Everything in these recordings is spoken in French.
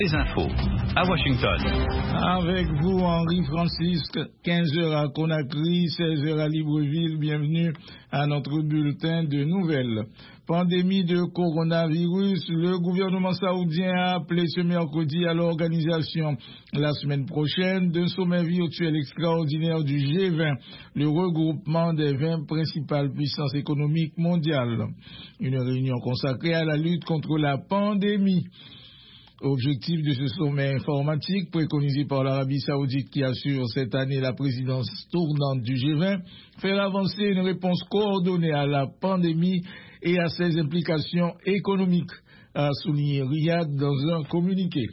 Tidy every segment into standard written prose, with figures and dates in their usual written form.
Les infos à Washington. Avec vous, Henri Francisque, 15h à Conakry, 16h à Libreville. Bienvenue à notre bulletin de nouvelles. Pandémie de coronavirus, le gouvernement saoudien a appelé ce mercredi à l'organisation la semaine prochaine d'un sommet virtuel extraordinaire du G20, le regroupement des 20 principales puissances économiques mondiales. Une réunion consacrée à la lutte contre la pandémie. Objectif de ce sommet informatique préconisé par l'Arabie Saoudite qui assure cette année la présidence tournante du G20, faire avancer une réponse coordonnée à la pandémie et à ses implications économiques, a souligné Riyad dans un communiqué.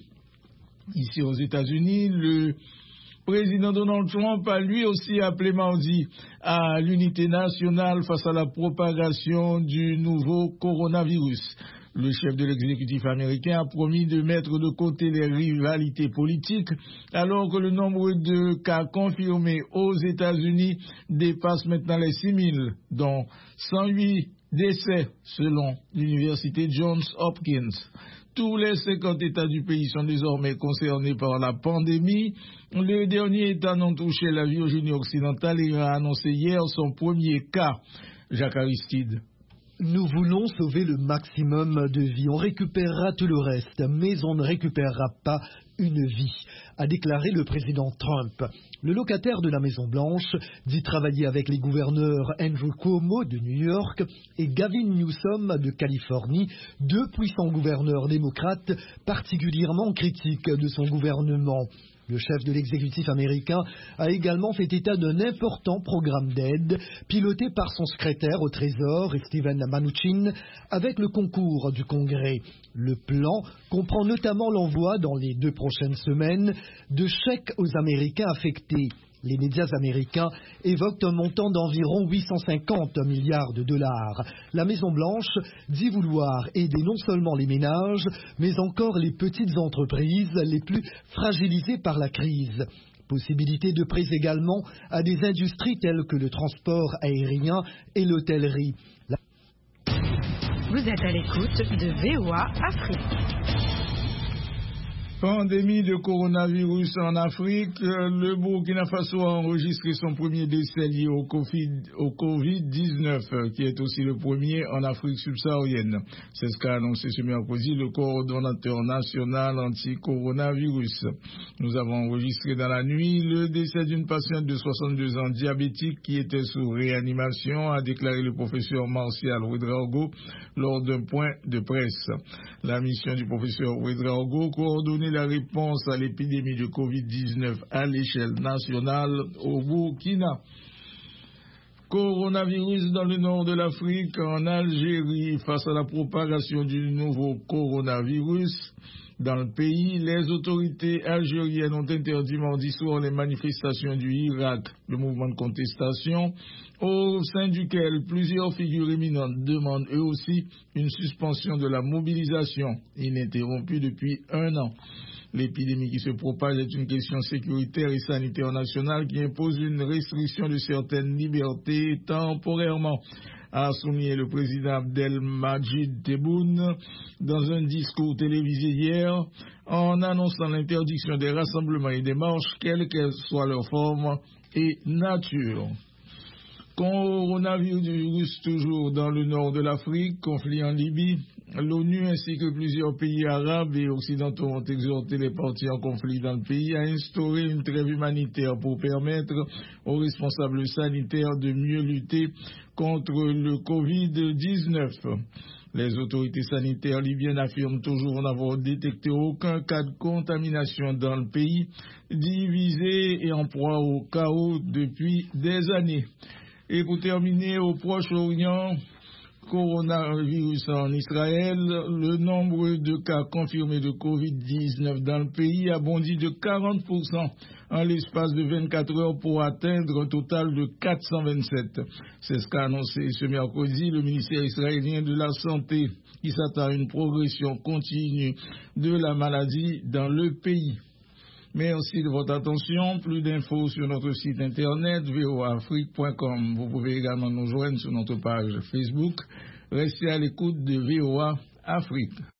Ici aux États-Unis, le président Donald Trump a lui aussi appelé mardi à l'unité nationale face à la propagation du nouveau coronavirus. Le chef de l'exécutif américain a promis de mettre de côté les rivalités politiques alors que le nombre de cas confirmés aux États-Unis dépasse maintenant les 6 000, dont 108 décès selon l'université Johns Hopkins. Tous les 50 États du pays sont désormais concernés par la pandémie. Le dernier État non touché, la Virginie occidentale, a annoncé hier son premier cas. Jacques Aristide. Nous voulons sauver le maximum de vies. On récupérera tout le reste, mais on ne récupérera pas une vie, a déclaré le président Trump. Le locataire de la Maison-Blanche dit travailler avec les gouverneurs Andrew Cuomo de New York et Gavin Newsom de Californie, deux puissants gouverneurs démocrates particulièrement critiques de son gouvernement. Le chef de l'exécutif américain a également fait état d'un important programme d'aide piloté par son secrétaire au Trésor, Steven Mnuchin, avec le concours du Congrès. Le plan comprend notamment l'envoi dans les 2 prochaines semaines de chèques aux Américains affectés. Les médias américains évoquent un montant d'environ 850 milliards de dollars. La Maison-Blanche dit vouloir aider non seulement les ménages, mais encore les petites entreprises les plus fragilisées par la crise. Possibilité de prêts également à des industries telles que le transport aérien et l'hôtellerie. Vous êtes à l'écoute de VOA Afrique. Pandémie de coronavirus en Afrique, le Burkina Faso a enregistré son premier décès lié au Covid-19, qui est aussi le premier en Afrique subsaharienne. C'est ce qu'a annoncé ce mercredi le coordonnateur national anti-coronavirus. Nous avons enregistré dans la nuit le décès d'une patiente de 62 ans diabétique qui était sous réanimation, a déclaré le professeur Martial Ouedraogo lors d'un point de presse. La mission du professeur Ouedraogo coordonnée la réponse à l'épidémie de Covid-19 à l'échelle nationale au Burkina. Coronavirus dans le nord de l'Afrique, en Algérie, face à la propagation du nouveau coronavirus dans le pays, les autorités algériennes ont interdit mardi soir les manifestations du Irak, le mouvement de contestation, au sein duquel plusieurs figures éminentes demandent eux aussi une suspension de la mobilisation ininterrompue depuis 1 an. L'épidémie qui se propage est une question sécuritaire et sanitaire nationale qui impose une restriction de certaines libertés temporairement, a souligné le président Abdelmadjid Tebboune dans un discours télévisé hier, en annonçant l'interdiction des rassemblements et des marches, quelle qu'elle soit leur forme et nature. Coronavirus toujours dans le nord de l'Afrique, conflit en Libye. L'ONU ainsi que plusieurs pays arabes et occidentaux ont exhorté les parties en conflit dans le pays à instaurer une trêve humanitaire pour permettre aux responsables sanitaires de mieux lutter contre le Covid-19. Les autorités sanitaires libyennes affirment toujours n'avoir détecté aucun cas de contamination dans le pays, divisé et en proie au chaos depuis des années. Et pour terminer, au Proche-Orient, coronavirus en Israël, le nombre de cas confirmés de Covid-19 dans le pays a bondi de 40% en l'espace de 24 heures pour atteindre un total de 427. C'est ce qu'a annoncé ce mercredi le ministère israélien de la Santé, qui s'attend à une progression continue de la maladie dans le pays. Merci de votre attention. Plus d'infos sur notre site internet voaafrique.com. Vous pouvez également nous joindre sur notre page Facebook. Restez à l'écoute de VOA Afrique.